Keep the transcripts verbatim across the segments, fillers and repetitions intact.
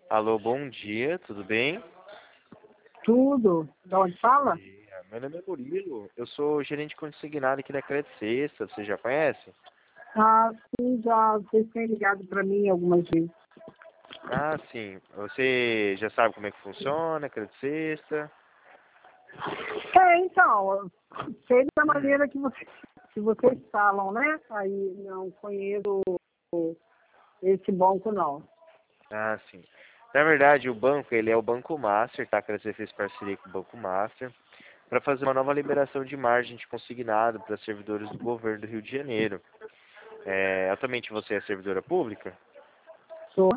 Alô, bom dia, tudo bem? Tudo. De onde Bom fala? dia. Meu nome é Murilo, eu sou gerente consignado aqui da Crédito Sexta, você já conhece? Ah, sim, já vocês têm ligado para mim algumas vezes. Ah, sim. Você já sabe como é que funciona, Crédito Sexta? É, então, sei da Hum. maneira que vocês, que vocês falam, né? Aí não conheço esse banco, não. Ah, sim. Na verdade, o banco, ele é o Banco Master, tá? A Crédito Sexta fez parceria com o Banco Master para fazer uma nova liberação de margem de consignado para servidores do governo do Rio de Janeiro. É, atualmente você é servidora pública? Sou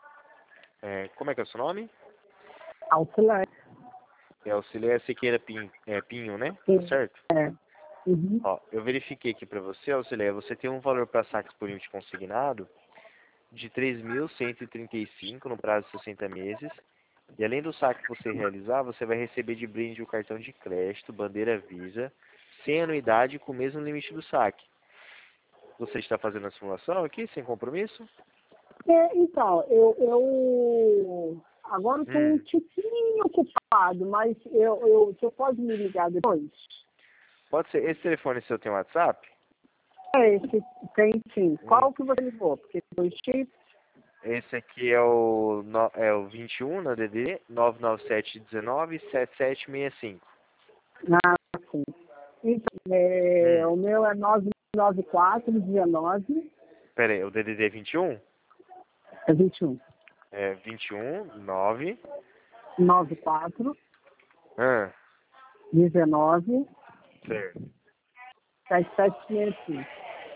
É, como é que é o seu nome? auxiliar. É Auxiliar Siqueira Pinho, é, Pinho, né? Tá Sim, certo? é. Uhum. Ó, eu verifiquei aqui para você, Auxiliar, você tem um valor para saques por limite consignado de três mil cento e trinta e cinco no prazo de sessenta meses. E além do saque que você realizar, você vai receber de brinde o cartão de crédito, bandeira Visa, sem anuidade e com o mesmo limite do saque. Você está fazendo a simulação aqui, sem compromisso? É, então, eu, eu agora estou um Hum, tiquinho ocupado, mas eu, eu, você pode me ligar depois? pode ser. Esse telefone seu tem WhatsApp? É, esse tem sim. Hum. Qual que você ligou? Porque dois chips. Esse aqui é o, no- é o vinte e um na D D, nove nove sete um nove sete sete seis cinco. Ah, sim. Então, é, Hum. o meu é nove nove quatro dezenove Pera aí, o D D D é vinte e um? é vinte e um. É vinte e um, nove. nove quatro Ah, dezenove certo. sete sete seis cinco.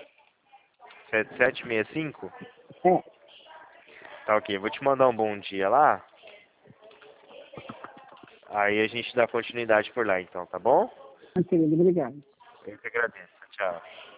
sete sete seis cinco? É, Tá ok, eu vou te mandar um bom dia lá. Aí a gente dá continuidade por lá então, tá bom? querido, obrigado. Eu que agradeço. Tchau.